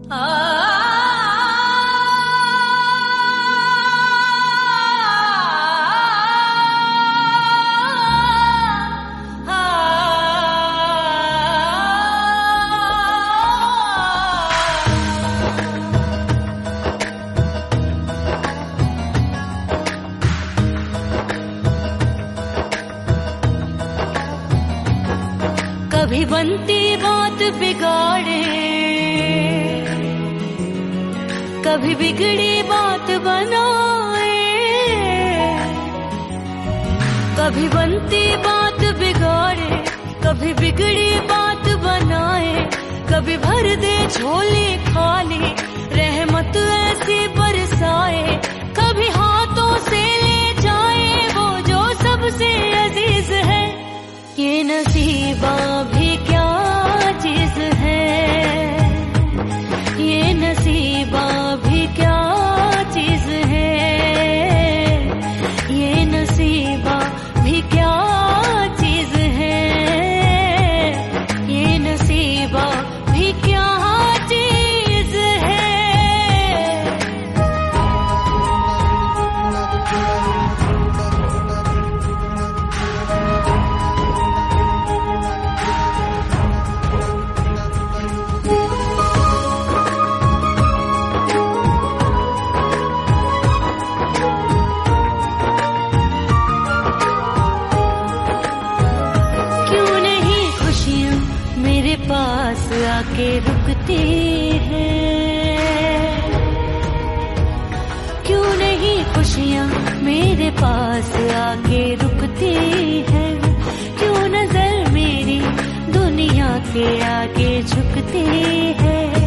कभी बनती बात बिगाड़े, कभी बिगड़ी बात बनाए, कभी बनती बात बिगाड़े, कभी बिगड़ी बात बनाए, कभी भर दे झोली खाली, रहमत ऐसी बरसाए, कभी हाथों से ले जाए वो जो सबसे अजीज है। ये नसीबा भी क्या चीज है, ये नसीबा भी क्या चीज है, ये नसीबा भी क्या चीज है, ये नसीबा भी क्या चीज है। मेरे पास आके रुकती है, क्यों नहीं खुशियाँ मेरे पास आके रुकती है, क्यों नजर मेरी दुनिया के आगे झुकती है।